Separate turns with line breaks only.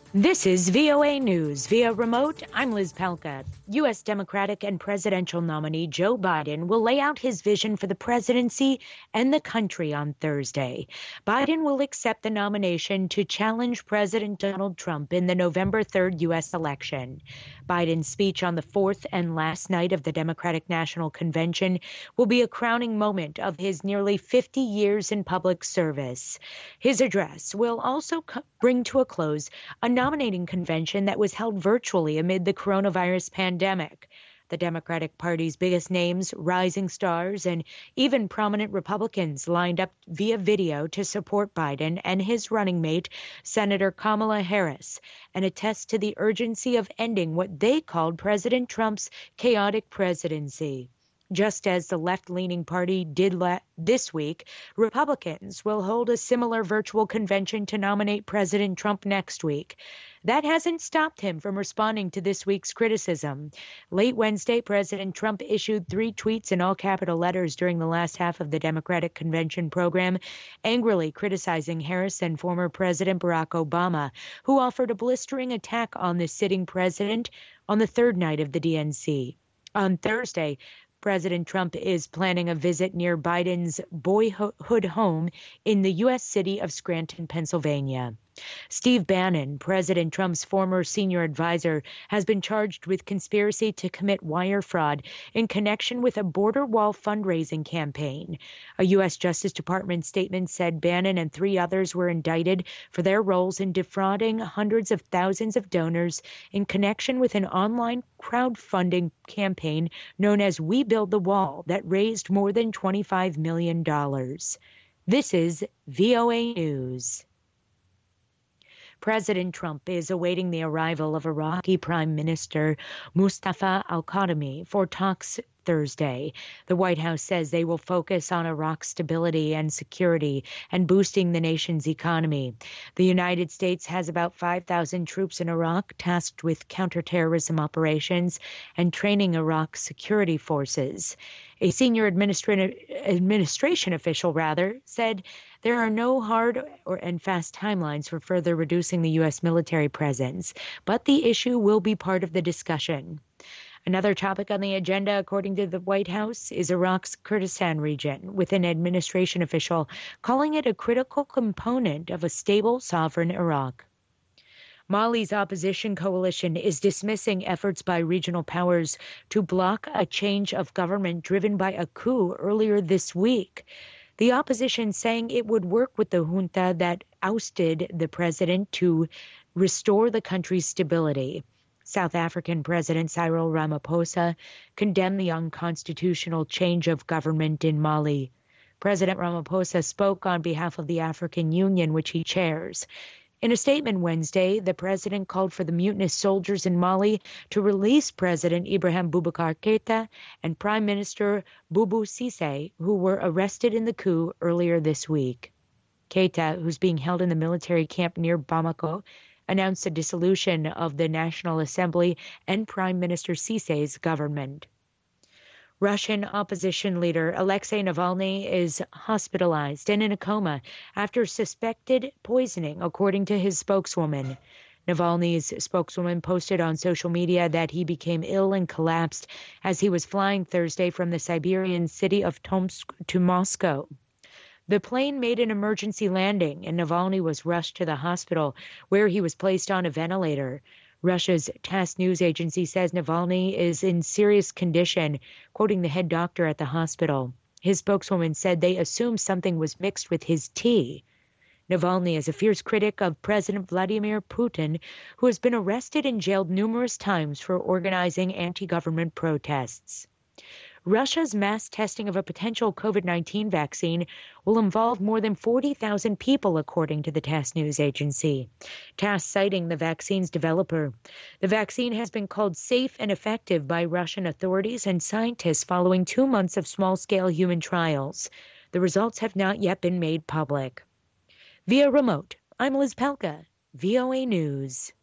This is VOA News. Via remote, I'm Liz Palka. U.S. Democratic and presidential nominee Joe Biden will lay out his vision for the presidency and the country on Thursday. Biden will accept the nomination to challenge President Donald Trump in the November 3rd U.S. election. Biden's speech on the fourth and last night of the Democratic National Convention will be a crowning moment of his nearly 50 years in public service. His address will also bring to a close a nominating convention that was held virtually amid the coronavirus pandemic. The Democratic Party's biggest names, rising stars, and even prominent Republicans lined up via video to support Biden and his running mate, Senator Kamala Harris, and attest to the urgency of ending what they called President Trump's chaotic presidency. Just as the left-leaning party did this week, Republicans will hold a similar virtual convention to nominate President Trump next week. That hasn't stopped him from responding to this week's criticism. Late Wednesday, President Trump issued 3 tweets in all capital letters during the last half of the Democratic convention program, angrily criticizing Harris and former President Barack Obama, who offered a blistering attack on the sitting president on the third night of the DNC. On Thursday, President Trump is planning a visit near Biden's boyhood home in the U.S. city of Scranton, Pennsylvania. Steve Bannon, President Trump's former senior advisor, has been charged with conspiracy to commit wire fraud in connection with a border wall fundraising campaign. A U.S. Justice Department statement said Bannon and 3 others were indicted for their roles in defrauding hundreds of thousands of donors in connection with an online crowdfunding campaign known as We Build the Wall that raised more than $25 million. This is VOA News. President Trump is awaiting the arrival of Iraqi Prime Minister Mustafa al-Kadhimi for talks Thursday. The White House says they will focus on Iraq's stability and security and boosting the nation's economy. The United States has about 5,000 troops in Iraq tasked with counterterrorism operations and training Iraq's security forces. A senior administration official said there are no hard and fast timelines for further reducing the U.S. military presence, but the issue will be part of the discussion. Another topic on the agenda, according to the White House, is Iraq's Kurdistan region, with an administration official calling it a critical component of a stable, sovereign Iraq. Mali's opposition coalition is dismissing efforts by regional powers to block a change of government driven by a coup earlier this week. The opposition saying it would work with the junta that ousted the president to restore the country's stability. South African President Cyril Ramaphosa condemned the unconstitutional change of government in Mali. President Ramaphosa spoke on behalf of the African Union, which he chairs. In a statement Wednesday, the president called for the mutinous soldiers in Mali to release President Ibrahim Boubacar Keïta and Prime Minister Boubou Cissé, who were arrested in the coup earlier this week. Keïta, who's being held in the military camp near Bamako, announced a dissolution of the National Assembly and Prime Minister Cissé's government. Russian opposition leader Alexei Navalny is hospitalized and in a coma after suspected poisoning, according to his spokeswoman. Navalny's spokeswoman posted on social media that he became ill and collapsed as he was flying Thursday from the Siberian city of Tomsk to Moscow. The plane made an emergency landing, and Navalny was rushed to the hospital, where he was placed on a ventilator. Russia's TASS news agency says Navalny is in serious condition, quoting the head doctor at the hospital. His spokeswoman said they assumed something was mixed with his tea. Navalny is a fierce critic of President Vladimir Putin, who has been arrested and jailed numerous times for organizing anti-government protests. Russia's mass testing of a potential COVID-19 vaccine will involve more than 40,000 people, according to the TASS news agency. TASS citing the vaccine's developer. The vaccine has been called safe and effective by Russian authorities and scientists following 2 months of small-scale human trials. The results have not yet been made public. Via remote, I'm Liz Pelka, VOA News.